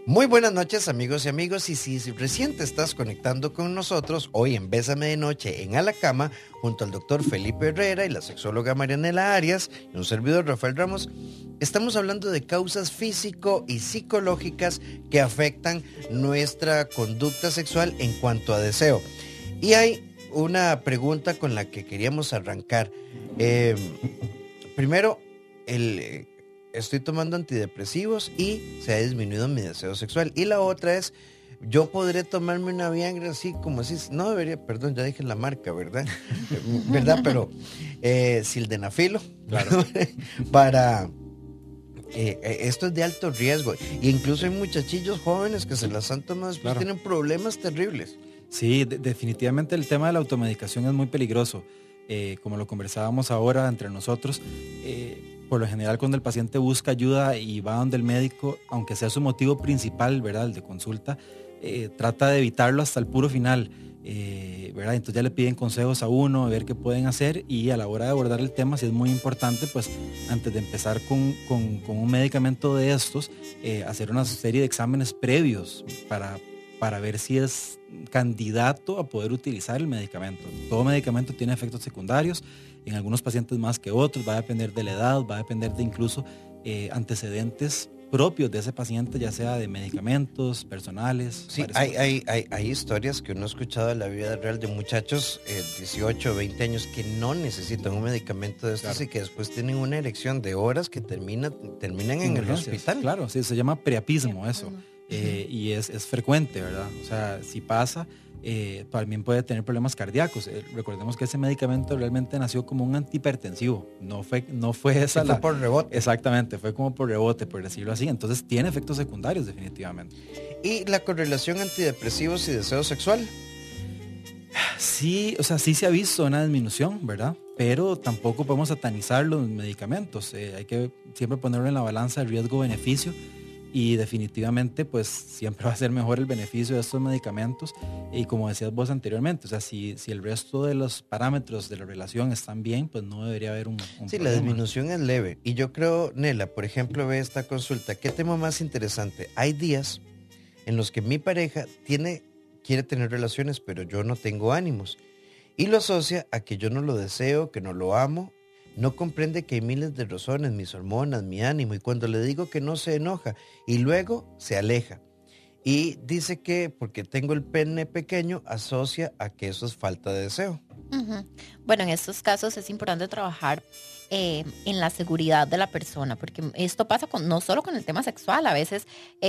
Muy buenas noches, amigos y amigos, y si recién te estás conectando con nosotros, hoy en Bésame de Noche en A la Cama, junto al doctor Felipe Herrera y la sexóloga Marianela Arias, y un servidor Rafael Ramos, estamos hablando de causas físico y psicológicas que afectan nuestra conducta sexual en cuanto a deseo. Y hay una pregunta con la que queríamos arrancar. Primero, estoy tomando antidepresivos y se ha disminuido mi deseo sexual. Y la otra es, yo podré tomarme una Viagra así como así, no debería, perdón, ya dije la marca, ¿verdad? ¿Verdad? Pero sildenafilo, claro. para... esto es de alto riesgo. Y incluso hay muchachillos jóvenes que se las han tomado después, tienen problemas terribles. Sí, definitivamente el tema de la automedicación es muy peligroso. Como lo conversábamos ahora entre nosotros, por lo general cuando el paciente busca ayuda y va donde el médico, aunque sea su motivo principal, ¿verdad?, el de consulta, trata de evitarlo hasta el puro final, ¿verdad? Entonces ya le piden consejos a uno, a ver qué pueden hacer, y a la hora de abordar el tema, sí es muy importante, pues antes de empezar con un medicamento de estos, hacer una serie de exámenes previos para ver si es candidato a poder utilizar el medicamento. Todo medicamento tiene efectos secundarios, en algunos pacientes más que otros, va a depender de la edad, va a depender de incluso antecedentes propios de ese paciente, ya sea de medicamentos, personales. Sí, hay historias que uno ha escuchado en la vida real de muchachos 18 o 20 años que no necesitan un medicamento de estos, claro, y que después tienen una erección de horas que terminan en el hospital. Claro, sí, se llama priapismo eso. Y es frecuente, ¿verdad? O sea, si pasa, también puede tener problemas cardíacos. Recordemos que ese medicamento realmente nació como un antihipertensivo. No fue esa fue por rebote. Exactamente, fue como por rebote, por decirlo así. Entonces tiene efectos secundarios, definitivamente. ¿Y la correlación antidepresivos y deseo sexual? Sí, o sea, sí se ha visto una disminución, ¿verdad? Pero tampoco podemos satanizar los medicamentos. Hay que siempre ponerlo en la balanza de riesgo-beneficio. Y definitivamente pues siempre va a ser mejor el beneficio de estos medicamentos, y como decías vos anteriormente, o sea, si el resto de los parámetros de la relación están bien, pues no debería haber un sí, problema. La disminución es leve. Y yo creo, Nela, por ejemplo, ve esta consulta, ¿qué tema más interesante? Hay días en los que mi pareja quiere tener relaciones, pero yo no tengo ánimos, y lo asocia a que yo no lo deseo, que no lo amo. No comprende que hay miles de razones, mis hormonas, mi ánimo, y cuando le digo que no, se enoja y luego se aleja. Y dice que porque tengo el pene pequeño, asocia a que eso es falta de deseo. Uh-huh. Bueno, en estos casos es importante trabajar en la seguridad de la persona, porque esto pasa no solo con el tema sexual, a veces,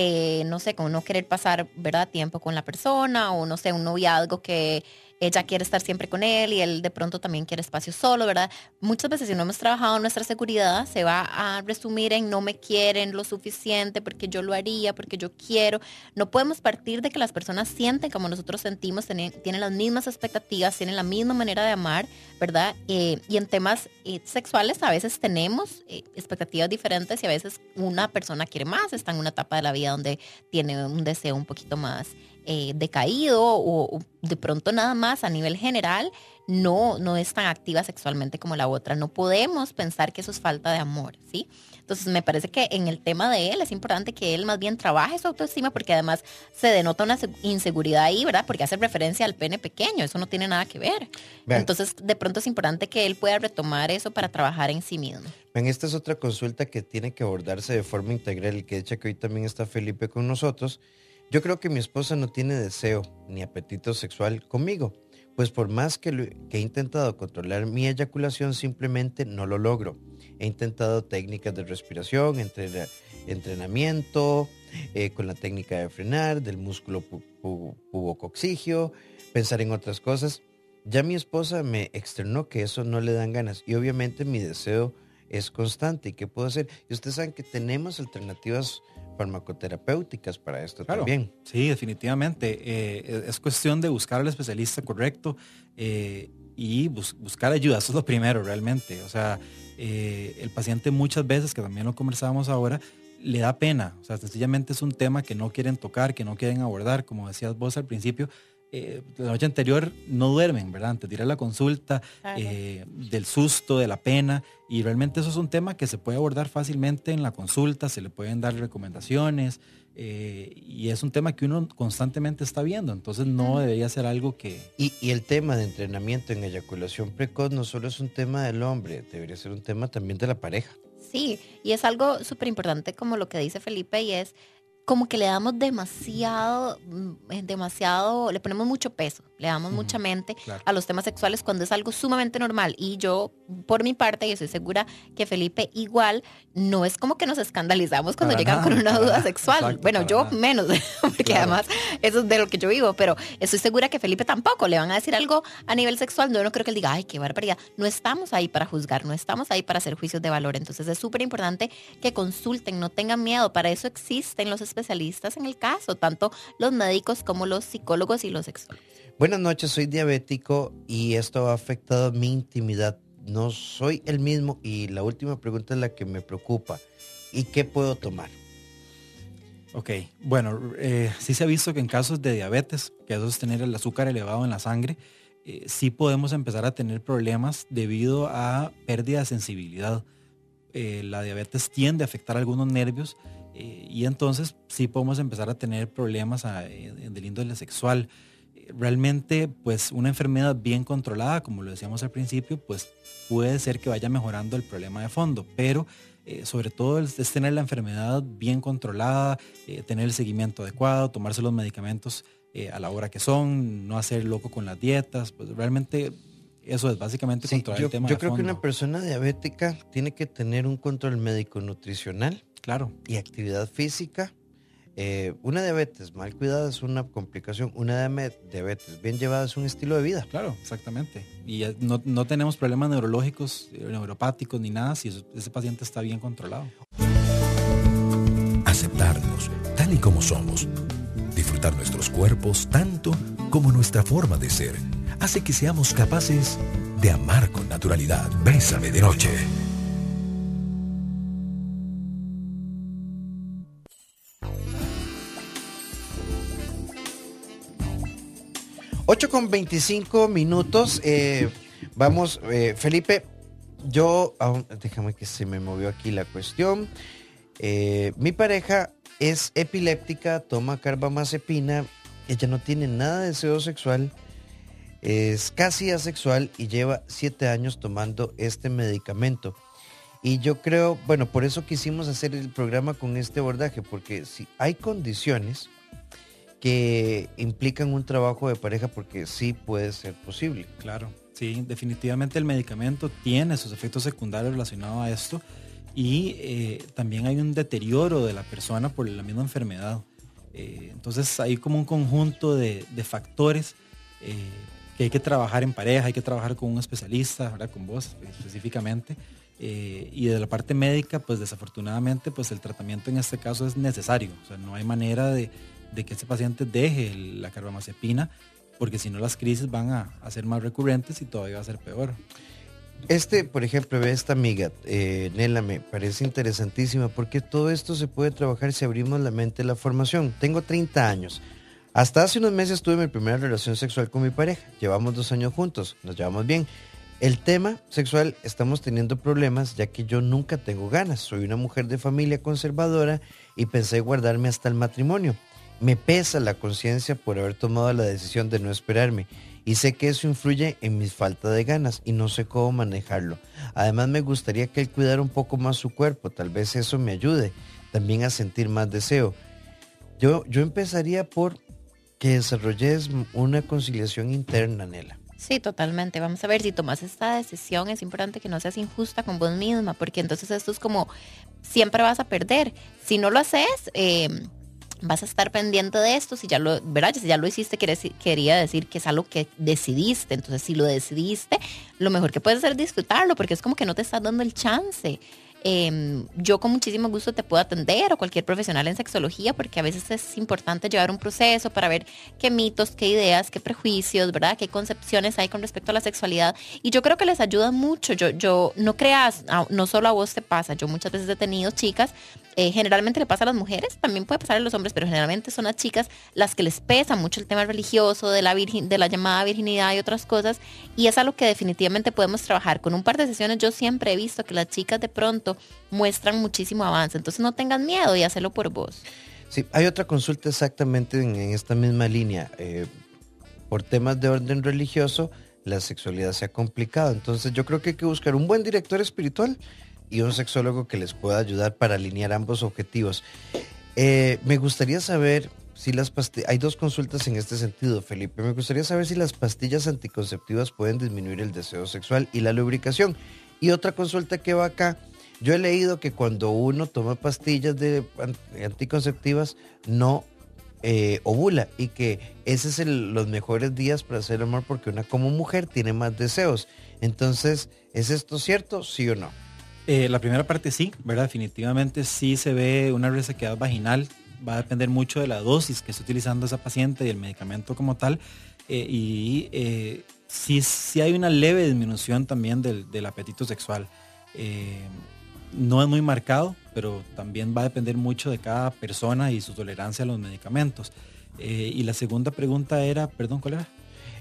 no sé, con no querer pasar, ¿verdad?, tiempo con la persona, o no sé, un noviazgo que ella quiere estar siempre con él y él de pronto también quiere espacio solo, ¿verdad? Muchas veces si no hemos trabajado nuestra seguridad, se va a resumir en no me quieren lo suficiente porque yo lo haría, porque yo quiero. No podemos partir de que las personas sienten como nosotros sentimos, tienen las mismas expectativas, tienen la misma manera de amar, ¿verdad? Y en temas sexuales a veces tenemos expectativas diferentes, y a veces una persona quiere más, está en una etapa de la vida donde tiene un deseo un poquito más decaído, o de pronto nada más a nivel general no es tan activa sexualmente como la otra. No podemos pensar que eso es falta de amor, ¿sí? Entonces me parece que en el tema de él es importante que él más bien trabaje su autoestima, porque además se denota una inseguridad ahí, ¿verdad? Porque hace referencia al pene pequeño, eso no tiene nada que ver. Bien. Entonces de pronto es importante que él pueda retomar eso para trabajar en sí mismo. Bien, esta es otra consulta que tiene que abordarse de forma integral, y que de hecho que hoy también está Felipe con nosotros. Yo creo que mi esposa no tiene deseo ni apetito sexual conmigo, pues por más que he intentado controlar mi eyaculación, simplemente no lo logro. He intentado técnicas de respiración, entrenamiento, con la técnica de frenar, del músculo pubococcígeo, pensar en otras cosas. Ya mi esposa me externó que eso no le dan ganas, y obviamente mi deseo es constante. ¿Y qué puedo hacer? Y ustedes saben que tenemos alternativas farmacoterapéuticas para esto, claro, también. Sí, definitivamente. Es cuestión de buscar al especialista correcto y buscar ayuda. Eso es lo primero realmente. O sea, el paciente muchas veces, que también lo conversábamos ahora, le da pena. O sea, sencillamente es un tema que no quieren tocar, que no quieren abordar. Como decías vos al principio, la noche anterior no duermen, ¿verdad? Antes de ir a la consulta, del susto, de la pena, y realmente eso es un tema que se puede abordar fácilmente en la consulta, se le pueden dar recomendaciones, y es un tema que uno constantemente está viendo, entonces no debería ser algo que... Y el tema de entrenamiento en eyaculación precoz no solo es un tema del hombre, debería ser un tema también de la pareja. Sí, y es algo súper importante como lo que dice Felipe, y es como que le damos demasiado, le ponemos mucho peso, le damos mucha mente a los temas sexuales cuando es algo sumamente normal. Y yo, por mi parte, y estoy segura que Felipe igual, no es como que nos escandalizamos cuando llegan con una duda sexual. Exacto, bueno, yo menos, porque además eso es de lo que yo vivo, pero estoy segura que Felipe tampoco. Le van a decir algo a nivel sexual, no creo que él diga, ay, qué barbaridad. No estamos ahí para juzgar, no estamos ahí para hacer juicios de valor. Entonces es súper importante que consulten, no tengan miedo. Para eso existen los especialistas en el caso, tanto los médicos como los psicólogos y los sexólogos. Buenas noches, soy diabético y esto ha afectado mi intimidad. No soy el mismo y la última pregunta es la que me preocupa. ¿Y qué puedo tomar? Ok, bueno, sí se ha visto que en casos de diabetes, que eso es tener el azúcar elevado en la sangre, sí podemos empezar a tener problemas debido a pérdida de sensibilidad. La diabetes tiende a afectar algunos nervios, y entonces sí podemos empezar a tener problemas del índole sexual. Realmente, pues una enfermedad bien controlada, como lo decíamos al principio, pues puede ser que vaya mejorando el problema de fondo, pero sobre todo es tener la enfermedad bien controlada, tener el seguimiento adecuado, tomarse los medicamentos a la hora que son, no hacer loco con las dietas, pues realmente eso es básicamente controlar el tema de fondo. Yo creo que una persona diabética tiene que tener un control médico nutricional. Claro. Y actividad física. Una diabetes mal cuidada es una complicación. Una diabetes bien llevada es un estilo de vida. Claro, exactamente. Y no tenemos problemas neurológicos, neuropáticos ni nada si ese paciente está bien controlado. Aceptarnos tal y como somos. Disfrutar nuestros cuerpos tanto como nuestra forma de ser. Hace que seamos capaces de amar con naturalidad. Bésame de noche. 8:25. Vamos, Felipe, déjame que se me movió aquí la cuestión. Mi pareja es epiléptica, toma carbamazepina, ella no tiene nada de deseo sexual, es casi asexual y lleva 7 años tomando este medicamento. Y yo creo, bueno, por eso quisimos hacer el programa con este abordaje, porque si hay condiciones que implican un trabajo de pareja, porque sí puede ser posible. Claro, sí, definitivamente el medicamento tiene sus efectos secundarios relacionados a esto, y también hay un deterioro de la persona por la misma enfermedad. Entonces hay como un conjunto de factores que hay que trabajar en pareja, hay que trabajar con un especialista, ¿verdad? Con vos específicamente. Y de la parte médica, pues desafortunadamente, pues el tratamiento en este caso es necesario. O sea, no hay manera de que ese paciente deje la carbamazepina, porque si no las crisis van a ser más recurrentes y todavía va a ser peor. Por ejemplo, esta amiga, Nela, me parece interesantísima, porque todo esto se puede trabajar si abrimos la mente a la formación. Tengo 30 años. Hasta hace unos meses tuve mi primera relación sexual con mi pareja. Llevamos 2 años juntos, nos llevamos bien. El tema sexual, estamos teniendo problemas, ya que yo nunca tengo ganas. Soy una mujer de familia conservadora y pensé guardarme hasta el matrimonio. Me pesa la conciencia por haber tomado la decisión de no esperarme, y sé que eso influye en mi falta de ganas y no sé cómo manejarlo. Además, me gustaría que él cuidara un poco más su cuerpo, tal vez eso me ayude también a sentir más deseo. Yo empezaría por que desarrolles una conciliación interna, Nela. Sí, totalmente. Vamos a ver, si tomas esta decisión, es importante que no seas injusta con vos misma, porque entonces esto es como, siempre vas a perder. Si no lo haces, vas a estar pendiente de esto. Si ya lo, ¿verdad? Si ya lo hiciste, quería decir que es algo que decidiste. Entonces, si lo decidiste, lo mejor que puedes hacer es disfrutarlo, porque es como que no te estás dando el chance. yo con muchísimo gusto te puedo atender o cualquier profesional en sexología, porque a veces es importante llevar un proceso para ver qué mitos, qué ideas, qué prejuicios, ¿verdad? Qué concepciones hay con respecto a la sexualidad. Y yo creo que les ayuda mucho. Yo no creas, no solo a vos te pasa. Yo muchas veces he tenido chicas, generalmente le pasa a las mujeres, también puede pasar a los hombres, pero generalmente son las chicas las que les pesa mucho el tema religioso, de la llamada virginidad y otras cosas, y es algo que definitivamente podemos trabajar. Con un par de sesiones yo siempre he visto que las chicas de pronto muestran muchísimo avance, entonces no tengan miedo y hazlo por vos. Sí, hay otra consulta exactamente en esta misma línea. Por temas de orden religioso, la sexualidad se ha complicado, entonces yo creo que hay que buscar un buen director espiritual y un sexólogo que les pueda ayudar para alinear ambos objetivos. Me gustaría saber si las pastillas, hay 2 consultas en este sentido, Felipe. Me gustaría saber si las pastillas anticonceptivas pueden disminuir el deseo sexual y la lubricación. Y otra consulta que va acá, yo he leído que cuando uno toma pastillas anticonceptivas no ovula, y que ese es los mejores días para hacer amor porque una como mujer tiene más deseos. Entonces, ¿es esto cierto, sí o no? La primera parte sí, ¿verdad? Definitivamente sí se ve una resequedad vaginal. Va a depender mucho de la dosis que esté utilizando esa paciente y el medicamento como tal. Sí hay una leve disminución también del apetito sexual. No es muy marcado, pero también va a depender mucho de cada persona y su tolerancia a los medicamentos. Y la segunda pregunta era, perdón, ¿cuál era?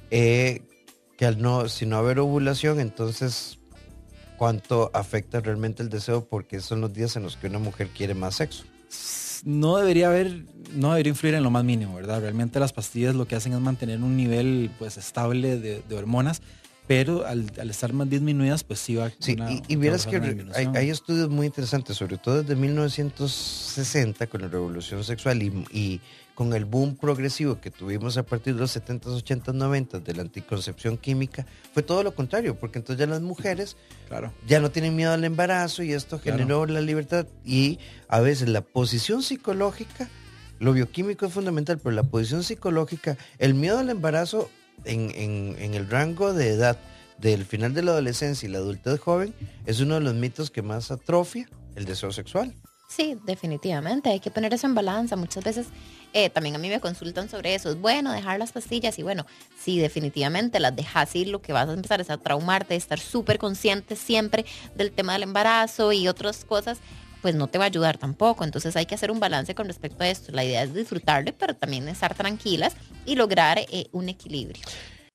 Que si no haber ovulación, entonces ¿cuánto afecta realmente el deseo? Porque son los días en los que una mujer quiere más sexo. No debería influir en lo más mínimo, ¿verdad? Realmente las pastillas lo que hacen es mantener un nivel pues estable de hormonas, pero al estar más disminuidas, pues sí va a... Sí, y vieras que hay estudios muy interesantes, sobre todo desde 1960 con la revolución sexual y con el boom progresivo que tuvimos a partir de los 70s, 80s, 90s de la anticoncepción química. Fue todo lo contrario, porque entonces ya las mujeres ya no tienen miedo al embarazo y esto generó la libertad. Y a veces la posición psicológica, lo bioquímico es fundamental, pero la posición psicológica, el miedo al embarazo en el rango de edad del final de la adolescencia y la adultez joven es uno de los mitos que más atrofia el deseo sexual. Sí, definitivamente, hay que poner eso en balanza. Muchas veces también a mí me consultan sobre eso. Es bueno dejar las pastillas y bueno, sí, definitivamente las dejas y lo que vas a empezar es a traumarte, estar súper consciente siempre del tema del embarazo y otras cosas, pues no te va a ayudar tampoco. Entonces hay que hacer un balance con respecto a esto. La idea es disfrutarle, pero también estar tranquilas y lograr un equilibrio.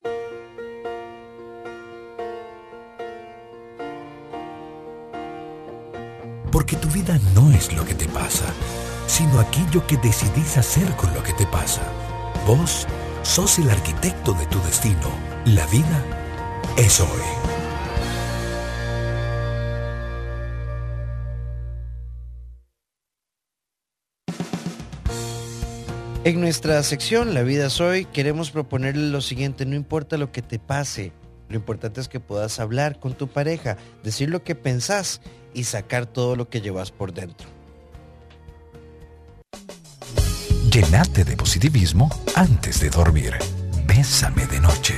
Porque tu vida no es lo que te pasa, sino aquello que decidís hacer con lo que te pasa. Vos sos el arquitecto de tu destino. La vida es hoy. En nuestra sección La Vida es Hoy queremos proponerle lo siguiente: no importa lo que te pase, lo importante es que puedas hablar con tu pareja, decir lo que pensás y sacar todo lo que llevas por dentro. Llenate de positivismo antes de dormir. Bésame de noche.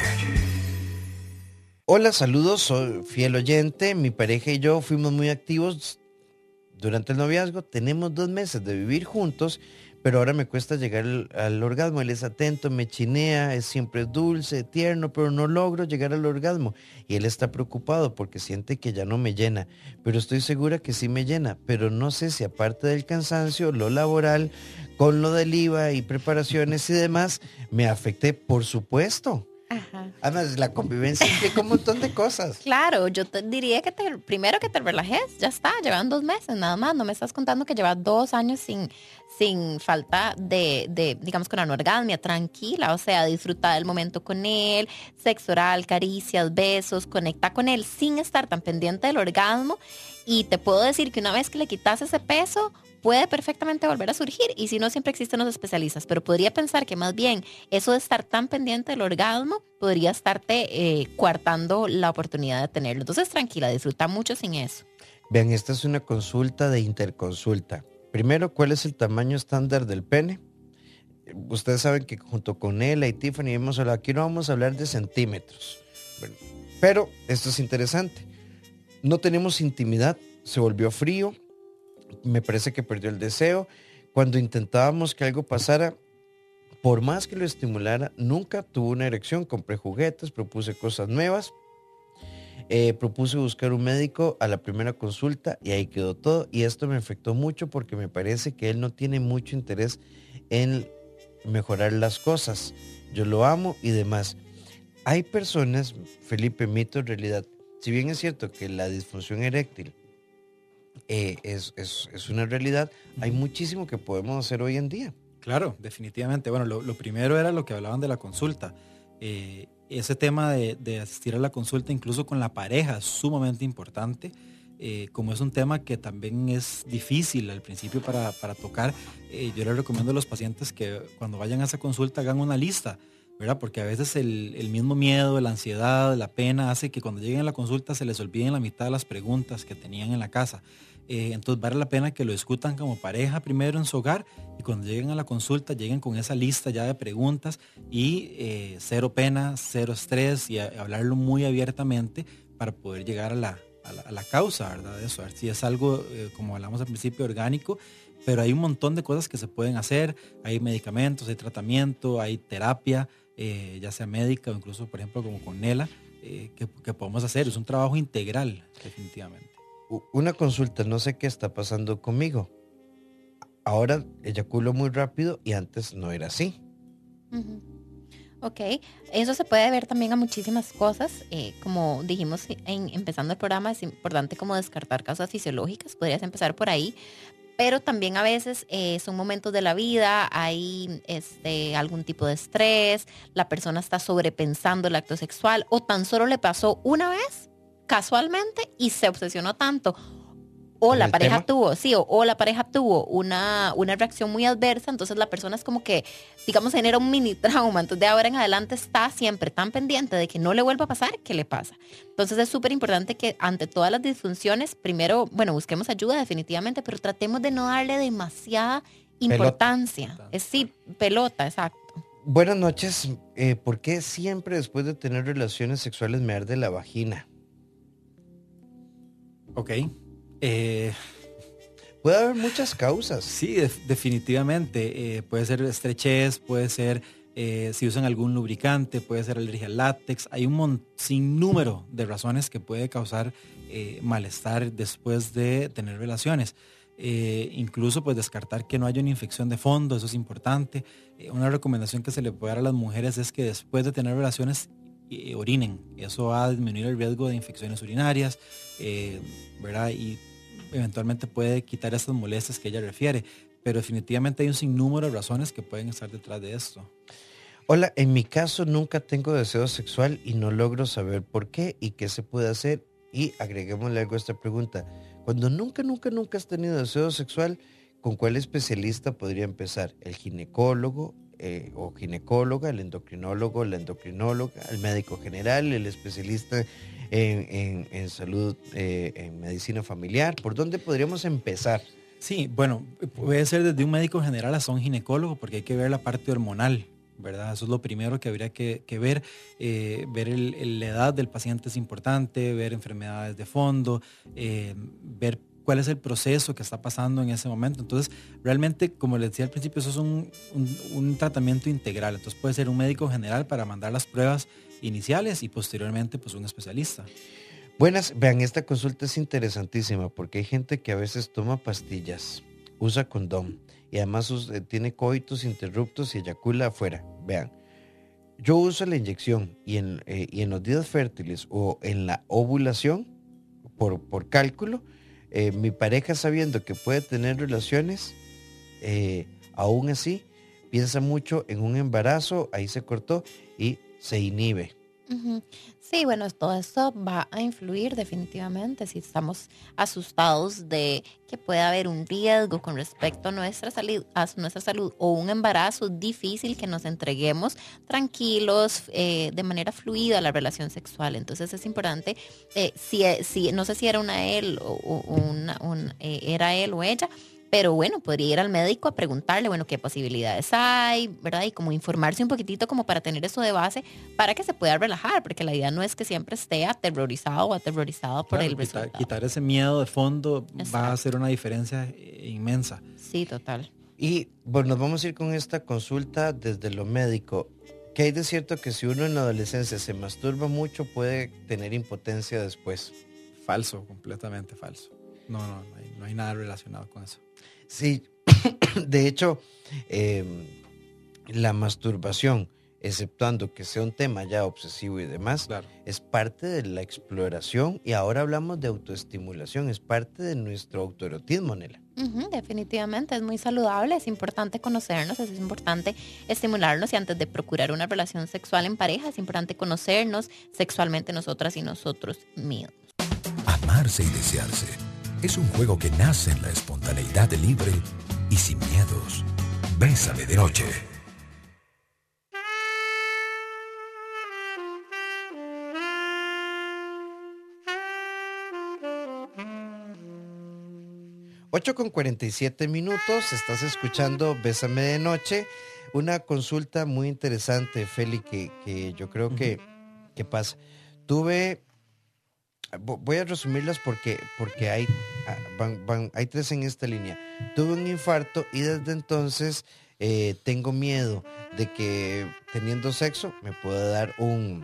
Hola, saludos, soy fiel oyente. Mi pareja y yo fuimos muy activos durante el noviazgo. Tenemos 2 meses de vivir juntos, pero ahora me cuesta llegar al orgasmo. Él es atento, me chinea, es siempre dulce, tierno, pero no logro llegar al orgasmo. Y él está preocupado porque siente que ya no me llena, pero estoy segura que sí me llena. Pero no sé si aparte del cansancio, lo laboral, con lo del IVA y preparaciones y demás, me afecté, por supuesto. Ajá. Además, la convivencia implica un montón de cosas. Claro, yo te diría que primero que te relajes, ya está, llevan 2 meses nada más, no me estás contando que llevas 2 años sin falta de digamos, con anorgasmia, tranquila, o sea, disfruta del momento con él, sexo oral, caricias, besos, conecta con él sin estar tan pendiente del orgasmo, y te puedo decir que una vez que le quitas ese peso, puede perfectamente volver a surgir, y si no, siempre existen los especialistas, pero podría pensar que más bien eso de estar tan pendiente del orgasmo podría estarte coartando la oportunidad de tenerlo. Entonces, tranquila, disfruta mucho sin eso. Vean, esta es una consulta de interconsulta. Primero, ¿cuál es el tamaño estándar del pene? Ustedes saben que junto con Nela y Tiffany hemos hablado, aquí no vamos a hablar de centímetros. Bueno, pero esto es interesante. No tenemos intimidad se volvió frío, me parece que perdió el deseo. Cuando intentábamos que algo pasara, por más que lo estimulara, nunca tuvo una erección. Compré juguetes, propuse cosas nuevas, propuse buscar un médico a la primera consulta y ahí quedó todo. Y esto me afectó mucho porque me parece que él no tiene mucho interés en mejorar las cosas. Yo lo amo y demás. Hay personas, Felipe, mito, realidad. Si bien es cierto que la disfunción eréctil es una realidad, hay muchísimo que podemos hacer hoy en día. Claro, definitivamente. Bueno, lo primero era lo que hablaban de la consulta. Ese tema de asistir a la consulta incluso con la pareja es sumamente importante. Como es un tema que también es difícil al principio para tocar, yo les recomiendo a los pacientes que cuando vayan a esa consulta hagan una lista, ¿verdad? Porque a veces el mismo miedo, la ansiedad, la pena hace que cuando lleguen a la consulta se les olviden la mitad de las preguntas que tenían en la casa. Entonces vale la pena que lo discutan como pareja primero en su hogar y cuando lleguen a la consulta lleguen con esa lista ya de preguntas y cero pena, cero estrés y hablarlo muy abiertamente para poder llegar a la causa, ¿verdad? De eso, a ver si es algo, como hablamos al principio, orgánico, pero hay un montón de cosas que se pueden hacer, hay medicamentos, hay tratamiento, hay terapia, ya sea médica o incluso, por ejemplo, como con Nela, que podemos hacer. Es un trabajo integral, definitivamente. Una consulta, no sé qué está pasando conmigo. Ahora eyaculo muy rápido y antes no era así. Uh-huh. Ok, eso se puede ver también a muchísimas cosas. Como dijimos empezando el programa, es importante como descartar causas fisiológicas, podrías empezar por ahí. Pero también a veces son momentos de la vida, hay algún tipo de estrés, la persona está sobrepensando el acto sexual o tan solo le pasó una vez casualmente y se obsesionó tanto. O la pareja tuvo, sí, o la pareja tuvo una reacción muy adversa, entonces la persona es como que, digamos, genera un mini trauma. Entonces de ahora en adelante está siempre tan pendiente de que no le vuelva a pasar, ¿qué le pasa? Entonces es súper importante que ante todas las disfunciones, primero, bueno, busquemos ayuda definitivamente, pero tratemos de no darle demasiada importancia. Sí, pelota, exacto. Buenas noches. ¿Por qué siempre después de tener relaciones sexuales me arde la vagina? Ok. Puede haber muchas causas. Sí, definitivamente. Puede ser estrechez, puede ser si usan algún lubricante, puede ser alergia al látex. Hay un sinnúmero de razones que puede causar malestar después de tener relaciones. Incluso pues descartar que no haya una infección de fondo, eso es importante. Una recomendación que se le puede dar a las mujeres es que después de tener relaciones orinen. Eso va a disminuir el riesgo de infecciones urinarias, ¿verdad? Y eventualmente puede quitar esas molestias que ella refiere. Pero definitivamente hay un sinnúmero de razones que pueden estar detrás de esto. Hola, en mi caso nunca tengo deseo sexual y no logro saber por qué y qué se puede hacer. Y agreguémosle algo a esta pregunta. Cuando nunca has tenido deseo sexual, ¿con cuál especialista podría empezar? ¿El ginecólogo o ginecóloga, el endocrinólogo, la endocrinóloga, el médico general, el especialista en salud, en medicina familiar? ¿Por dónde podríamos empezar? Sí, bueno, puede ser desde un médico general hasta un ginecólogo porque hay que ver la parte hormonal, ¿verdad? Eso es lo primero que habría que ver. Ver la edad del paciente es importante, ver enfermedades de fondo, ver cuál es el proceso que está pasando en ese momento. Entonces, realmente, como les decía al principio, eso es un tratamiento integral. Entonces, puede ser un médico general para mandar las pruebas iniciales y posteriormente, pues, un especialista. Buenas, vean, esta consulta es interesantísima porque hay gente que a veces toma pastillas, usa condón y además tiene coitus interruptos y eyacula afuera. Vean, yo uso la inyección y en los días fértiles o en la ovulación, por cálculo, mi pareja sabiendo que puede tener relaciones, aún así piensa mucho en un embarazo, ahí se cortó y se inhibe. Uh-huh. Sí, bueno, todo esto va a influir definitivamente si estamos asustados de que pueda haber un riesgo con respecto a nuestra salud o un embarazo difícil, que nos entreguemos tranquilos, de manera fluida a la relación sexual. Entonces es importante, si no sé si era era él o ella, pero bueno, podría ir al médico a preguntarle, bueno, qué posibilidades hay, ¿verdad? Y como informarse un poquitito como para tener eso de base, para que se pueda relajar, porque la idea no es que siempre esté aterrorizado o aterrorizado por el resultado. Quitar ese miedo de fondo Exacto. va a hacer una diferencia inmensa. Sí, total. Y bueno, nos vamos a ir con esta consulta desde lo médico. ¿Qué hay de cierto que si uno en la adolescencia se masturba mucho puede tener impotencia después? Falso, completamente falso. No hay nada relacionado con eso. Sí, de hecho, la masturbación, exceptuando que sea un tema ya obsesivo y demás, Claro. es parte de la exploración y ahora hablamos de autoestimulación, es parte de nuestro autoerotismo, Nela. Definitivamente es muy saludable, es importante conocernos, es importante estimularnos y antes de procurar una relación sexual en pareja es importante conocernos sexualmente nosotras y nosotros mismos. Amarse y desearse es un juego que nace en la espontaneidad libre y sin miedos. Bésame de noche. 8:47, estás escuchando Bésame de Noche, una consulta muy interesante, Feli, que yo creo que pasa. Voy a resumirlas porque hay 3 en esta línea. Tuve un infarto y desde entonces tengo miedo de que teniendo sexo me pueda dar un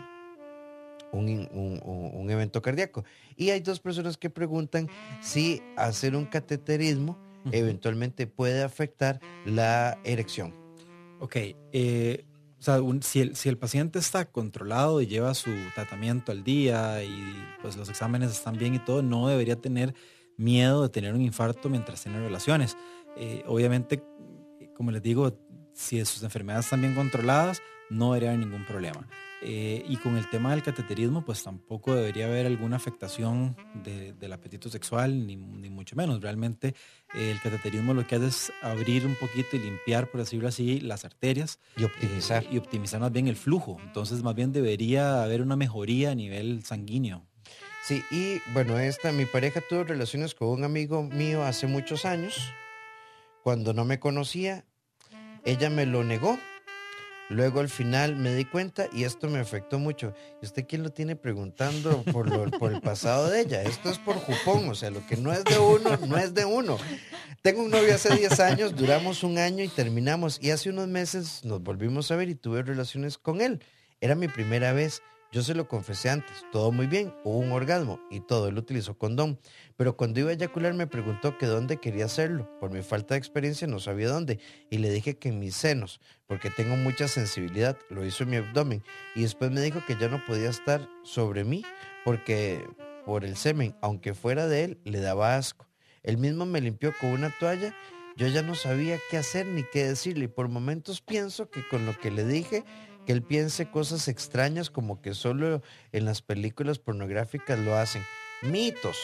evento cardíaco. Y hay 2 personas que preguntan si hacer un cateterismo eventualmente puede afectar la erección. Ok, o sea, si el paciente está controlado y lleva su tratamiento al día y pues los exámenes están bien y todo, no debería tener miedo de tener un infarto mientras tiene relaciones. Obviamente, como les digo, si sus enfermedades están bien controladas, no debería haber ningún problema. Y con el tema del cateterismo, pues tampoco debería haber alguna afectación del apetito sexual, ni mucho menos. Realmente el cateterismo lo que hace es abrir un poquito y limpiar, por decirlo así, las arterias. Y optimizar. Y optimizar más bien el flujo. Entonces, más bien debería haber una mejoría a nivel sanguíneo. Sí, y bueno, mi pareja tuvo relaciones con un amigo mío hace muchos años. Cuando no me conocía, ella me lo negó. Luego al final me di cuenta y esto me afectó mucho. ¿Y usted quién lo tiene preguntando por el pasado de ella? Esto es por jupón, o sea, lo que no es de uno, no es de uno. Tengo un novio hace 10 años, duramos 1 año y terminamos. Y hace unos meses nos volvimos a ver y tuve relaciones con él. Era mi primera vez. Yo se lo confesé antes, todo muy bien, hubo un orgasmo y todo, él utilizó condón. Pero cuando iba a eyacular me preguntó que dónde quería hacerlo. Por mi falta de experiencia no sabía dónde. Y le dije que en mis senos, porque tengo mucha sensibilidad. Lo hizo en mi abdomen. Y después me dijo que ya no podía estar sobre mí, porque por el semen, aunque fuera de él, le daba asco. Él mismo me limpió con una toalla. Yo ya no sabía qué hacer ni qué decirle. Y por momentos pienso que con lo que le dije, que él piense cosas extrañas como que solo en las películas pornográficas lo hacen. Mitos.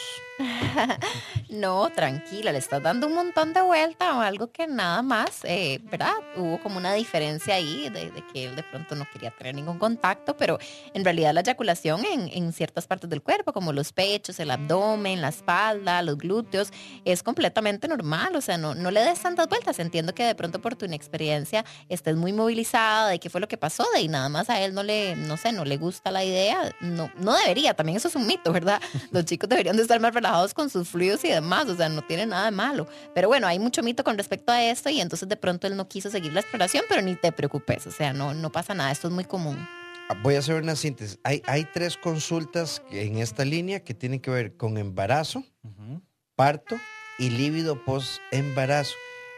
No, tranquila, le estás dando un montón de vuelta o algo que nada más, ¿verdad? Hubo como una diferencia ahí de que él de pronto no quería tener ningún contacto, pero en realidad la eyaculación en ciertas partes del cuerpo, como los pechos, el abdomen, la espalda, los glúteos, es completamente normal, o sea, no le des tantas vueltas. Entiendo que de pronto por tu inexperiencia estés muy movilizada de qué fue lo que pasó, de y nada más a él no le gusta la idea, no debería, también eso es un mito, ¿verdad? Los chicos deberían de estar más relajados con sus fluidos y demás, o sea, no tiene nada de malo. Pero bueno, hay mucho mito con respecto a esto y entonces de pronto él no quiso seguir la exploración, pero ni te preocupes, o sea, no pasa nada, esto es muy común. Voy a hacer una síntesis. Hay 3 consultas en esta línea que tienen que ver con embarazo, parto y líbido post-embarazo.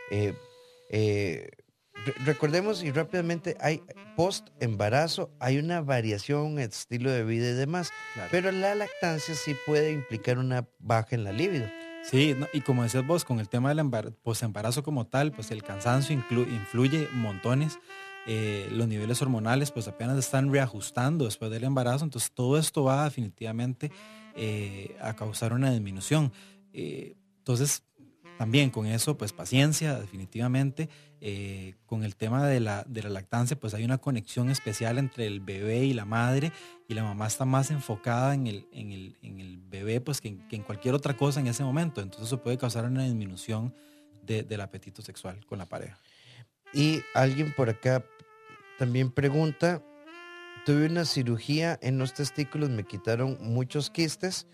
Recordemos y rápidamente, hay post-embarazo, hay una variación en estilo de vida y demás, claro. Pero la lactancia sí puede implicar una baja en la libido. Sí, y como decías vos, con el tema del post-embarazo como tal, pues el cansancio influye montones. Los niveles hormonales pues apenas están reajustando después del embarazo, entonces todo esto va definitivamente a causar una disminución. Entonces, también con eso, pues paciencia, definitivamente. Con el tema de la lactancia, pues hay una conexión especial entre el bebé y la madre, y la mamá está más enfocada en el bebé pues que en cualquier otra cosa en ese momento. Entonces eso puede causar una disminución del apetito sexual con la pareja. Y alguien por acá también pregunta, tuve una cirugía en los testículos, me quitaron muchos quistes,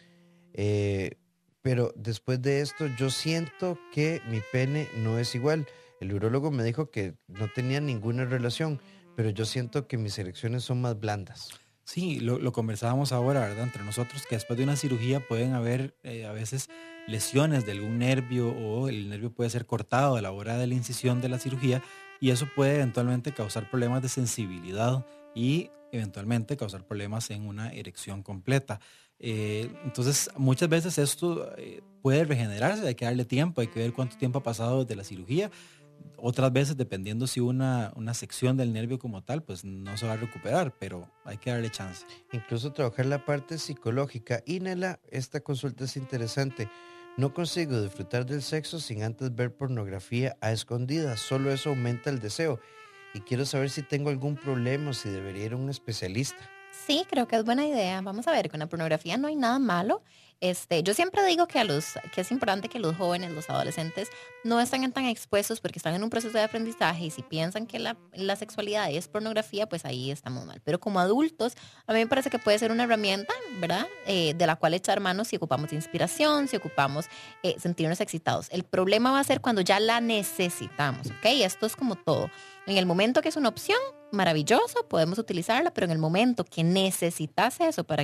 pero después de esto yo siento que mi pene no es igual. El urólogo me dijo que no tenía ninguna relación, pero yo siento que mis erecciones son más blandas. Sí, lo conversábamos ahora, ¿verdad? Entre nosotros, que después de una cirugía pueden haber a veces lesiones de algún nervio o el nervio puede ser cortado a la hora de la incisión de la cirugía y eso puede eventualmente causar problemas de sensibilidad y eventualmente causar problemas en una erección completa. Entonces, muchas veces esto puede regenerarse, hay que darle tiempo, hay que ver cuánto tiempo ha pasado desde la cirugía. Otras veces, dependiendo si una sección del nervio como tal, pues no se va a recuperar, pero hay que darle chance. Incluso trabajar la parte psicológica. Y Nela, esta consulta es interesante. No consigo disfrutar del sexo sin antes ver pornografía a escondidas. Solo eso aumenta el deseo. Y quiero saber si tengo algún problema o si debería ir a un especialista. Sí, creo que es buena idea. Vamos a ver, con la pornografía no hay nada malo. Yo siempre digo que es importante que los jóvenes, los adolescentes, no estén tan expuestos porque están en un proceso de aprendizaje y si piensan que la sexualidad es pornografía, pues ahí estamos mal. Pero como adultos, a mí me parece que puede ser una herramienta, ¿verdad? De la cual echar mano si ocupamos inspiración, si ocupamos sentirnos excitados. El problema va a ser cuando ya la necesitamos, ¿ok? Esto es como todo. En el momento que es una opción, maravilloso, podemos utilizarla, pero en el momento que necesitas eso para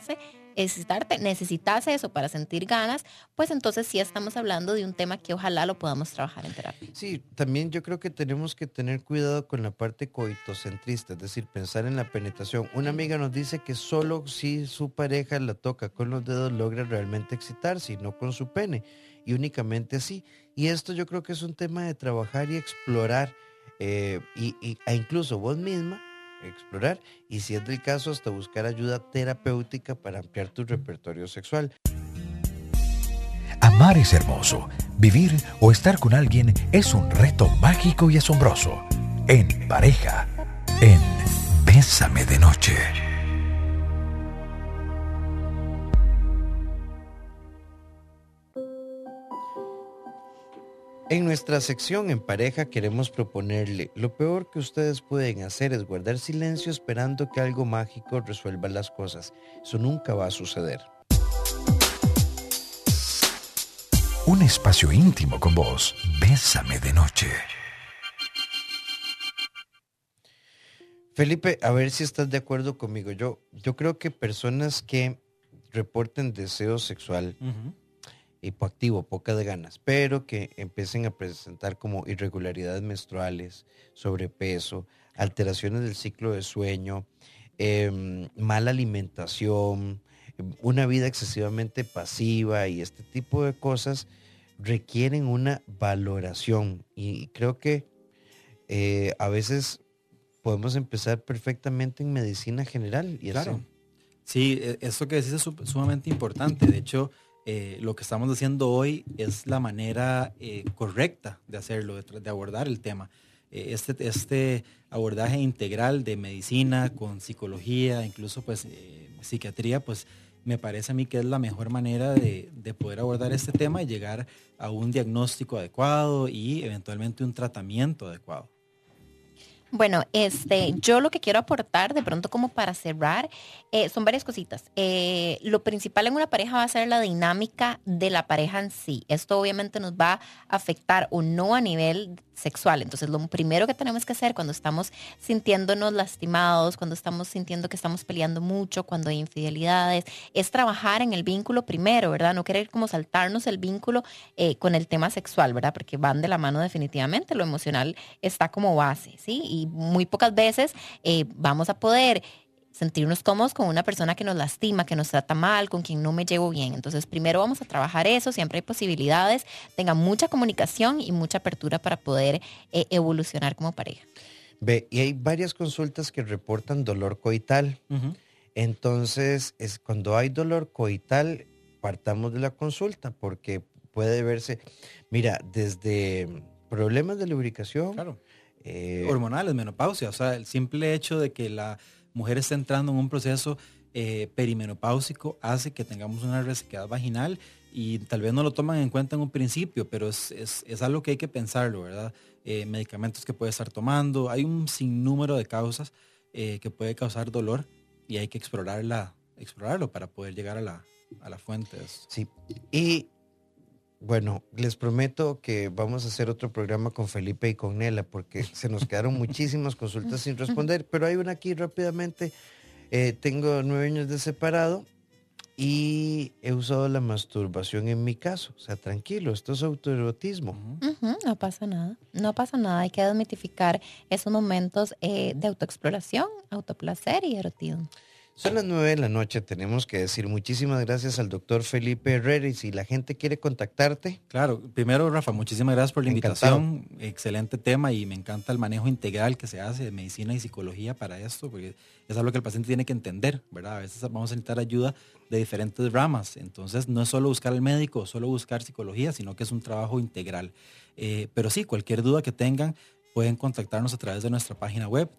necesitas eso para sentir ganas, pues entonces sí estamos hablando de un tema que ojalá lo podamos trabajar en terapia. Sí, también yo creo que tenemos que tener cuidado con la parte coitocentrista, es decir, pensar en la penetración. Una amiga nos dice que solo si su pareja la toca con los dedos logra realmente excitarse y no con su pene, y únicamente así. Y esto yo creo que es un tema de trabajar y explorar, e incluso vos misma explorar y si es del caso hasta buscar ayuda terapéutica para ampliar tu repertorio sexual. Amar es hermoso. Vivir o estar con alguien es un reto mágico y asombroso. En pareja, en Bésame de Noche. En nuestra sección En Pareja queremos proponerle, lo peor que ustedes pueden hacer es guardar silencio esperando que algo mágico resuelva las cosas. Eso nunca va a suceder. Un espacio íntimo con vos. Bésame de Noche. Felipe, a ver si estás de acuerdo conmigo. Yo creo que personas que reporten deseo sexual, hipoactivo, poca de ganas, pero que empiecen a presentar como irregularidades menstruales, sobrepeso, alteraciones del ciclo de sueño, mala alimentación, una vida excesivamente pasiva y este tipo de cosas requieren una valoración. Y creo que a veces podemos empezar perfectamente en medicina general. Y claro. así. Sí, esto que decís es sumamente importante. De hecho, lo que estamos haciendo hoy es la manera correcta de hacerlo, de abordar el tema. Este abordaje integral de medicina con psicología, incluso pues psiquiatría, pues me parece a mí que es la mejor manera de poder abordar este tema y llegar a un diagnóstico adecuado y eventualmente un tratamiento adecuado. Bueno, yo lo que quiero aportar de pronto como para cerrar son varias cositas. Lo principal en una pareja va a ser la dinámica de la pareja en sí. Esto obviamente nos va a afectar o no a nivel sexual. Entonces, lo primero que tenemos que hacer cuando estamos sintiéndonos lastimados, cuando estamos sintiendo que estamos peleando mucho, cuando hay infidelidades, es trabajar en el vínculo primero, ¿verdad? No querer como saltarnos el vínculo con el tema sexual, ¿verdad? Porque van de la mano definitivamente. Lo emocional está como base, ¿sí? Y muy pocas veces vamos a poder sentirnos cómodos con una persona que nos lastima, que nos trata mal, con quien no me llevo bien. Entonces, primero vamos a trabajar eso, siempre hay posibilidades, tengan mucha comunicación y mucha apertura para poder evolucionar como pareja. Ve, y hay varias consultas que reportan dolor coital. Entonces, cuando hay dolor coital, partamos de la consulta, porque puede verse, mira, desde problemas de lubricación. Claro. Hormonales, menopausia, o sea, el simple hecho de que la mujer está entrando en un proceso perimenopáusico hace que tengamos una resequedad vaginal y tal vez no lo toman en cuenta en un principio, pero es algo que hay que pensarlo, ¿verdad? Medicamentos que puede estar tomando, hay un sinnúmero de causas que puede causar dolor y hay que explorarlo para poder llegar a la fuente de eso. Sí, y bueno, les prometo que vamos a hacer otro programa con Felipe y con Nela porque se nos quedaron muchísimas consultas sin responder, pero hay una aquí rápidamente. Tengo 9 años de separado y he usado la masturbación en mi caso. O sea, tranquilo, esto es autoerotismo. No pasa nada, hay que desmitificar esos momentos de autoexploración, autoplacer y erotismo. Son las 9 de la noche, tenemos que decir muchísimas gracias al doctor Felipe Herrera y si la gente quiere contactarte. Claro, primero Rafa, muchísimas gracias por la invitación, excelente tema y me encanta el manejo integral que se hace de medicina y psicología para esto, porque es algo que el paciente tiene que entender, ¿verdad? A veces vamos a necesitar ayuda de diferentes ramas, entonces no es solo buscar al médico, solo buscar psicología, sino que es un trabajo integral. Pero sí, cualquier duda que tengan, pueden contactarnos a través de nuestra página web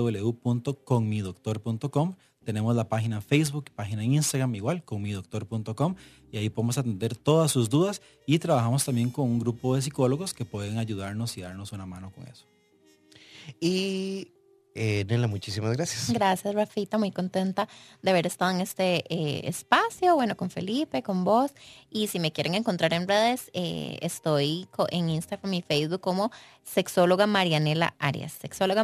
www.conmidoctor.com. Tenemos la página en Facebook, página en Instagram igual, conmidoctor.com, y ahí podemos atender todas sus dudas y trabajamos también con un grupo de psicólogos que pueden ayudarnos y darnos una mano con eso. Y Nela, muchísimas gracias. Gracias, Rafita, muy contenta de haber estado en este espacio, bueno, con Felipe, con vos, y si me quieren encontrar en redes, estoy en Instagram y Facebook como sexóloga Marianela Arias,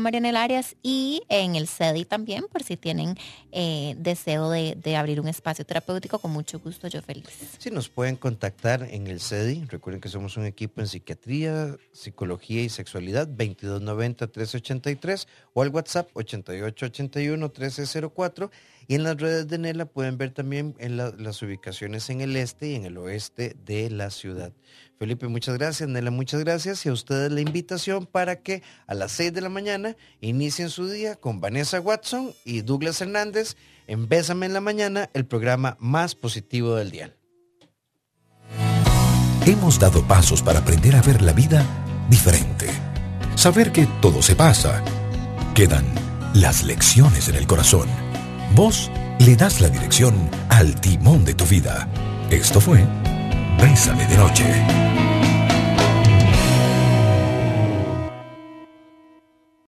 y en el CEDI también, por si tienen deseo de abrir un espacio terapéutico, con mucho gusto, yo feliz. Sí, nos pueden contactar en el CEDI, recuerden que somos un equipo en psiquiatría, psicología y sexualidad, 2290-1383, o al WhatsApp 8881-1304, y en las redes de Nela pueden ver también en las ubicaciones en el este y en el oeste de la ciudad. Felipe, muchas gracias. Nela, muchas gracias. Y a ustedes la invitación para que a las 6 de la mañana inicien su día con Vanessa Watson y Douglas Hernández en Bésame en la Mañana, el programa más positivo del día. Hemos dado pasos para aprender a ver la vida diferente. Saber que todo se pasa. Quedan las lecciones en el corazón. Vos le das la dirección al timón de tu vida. Esto fue Bésame de Noche.